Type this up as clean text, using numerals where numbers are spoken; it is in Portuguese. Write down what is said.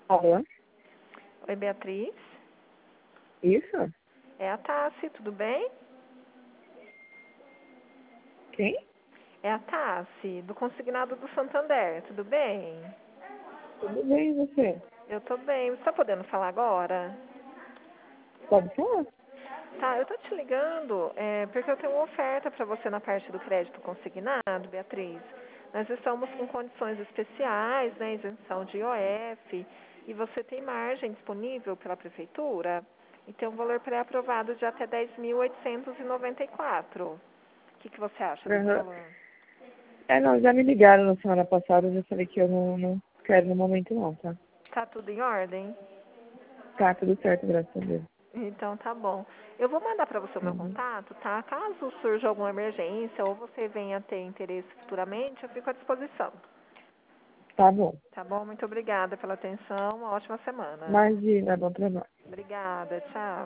Alô? Oi, Beatriz. Isso? É a Tassi, tudo bem? Quem? É a Tassi, do Consignado do Santander, tudo bem? Tudo bem, e você? Eu tô bem. Você tá podendo falar agora? Pode falar? Tá, eu tô te ligando porque eu tenho uma oferta para você na parte do crédito consignado, Beatriz. Nós estamos com condições especiais, né, isenção de IOF, e você tem margem disponível pela prefeitura e tem um valor pré-aprovado de até 10.894. O que você acha desse Aham. valor? Não, já me ligaram na semana passada, eu já falei que eu não quero no momento não, tá? Tá tudo em ordem? Tá, tudo certo, graças a Deus. Então tá bom. Eu vou mandar para você o meu Uhum. contato, tá? Caso surja alguma emergência ou você venha ter interesse futuramente, eu fico à disposição. Tá bom. Tá bom? Muito obrigada pela atenção. Uma ótima semana. Imagina, bom trabalho. Obrigada. Tchau.